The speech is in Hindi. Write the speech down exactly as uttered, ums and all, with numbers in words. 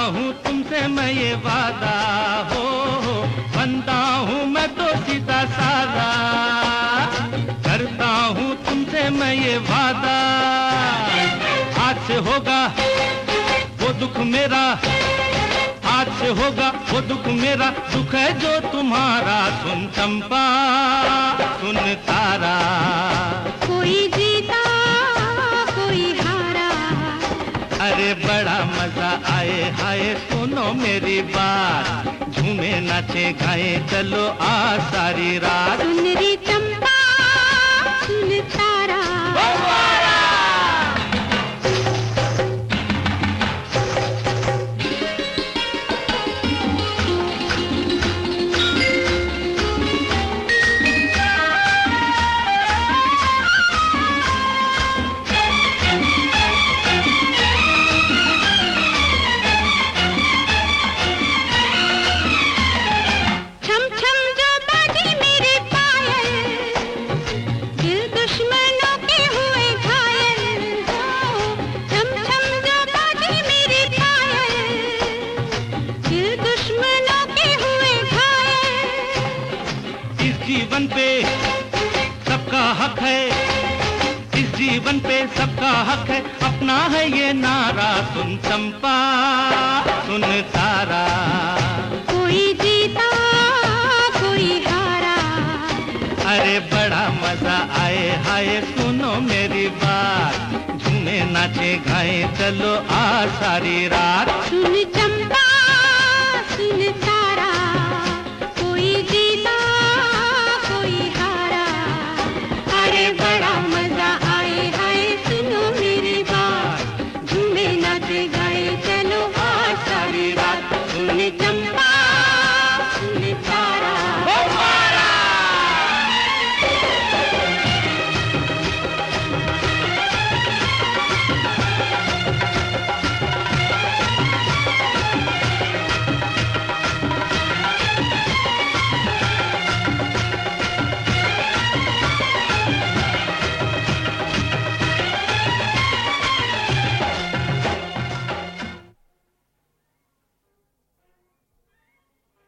हूँ तुमसे मैं ये वादा हो, बंदा हूँ मैं तो सीधा सादा, करता हूँ तुमसे मैं ये वादा, आज से होगा वो दुख मेरा, आज से होगा वो दुख मेरा, दुख है जो तुम्हारा। सुन चंपा सुन तारा, कोई जीता कोई हारा, अरे बड़ा मजा आए हाय सुनो मेरी बात, झूमे नाचे गाए चलो आ सारी रात। सुन रे चंपा सुन तारा, जीवन पे सबका हक है, इस जीवन पे सबका हक है, अपना है ये नारा। सुन चंपा सुन तारा, कोई जीता कोई हारा, अरे बड़ा मजा आए हाय सुनो मेरी बात, झूमे नाचे गाए चलो आ सारी रात। सुन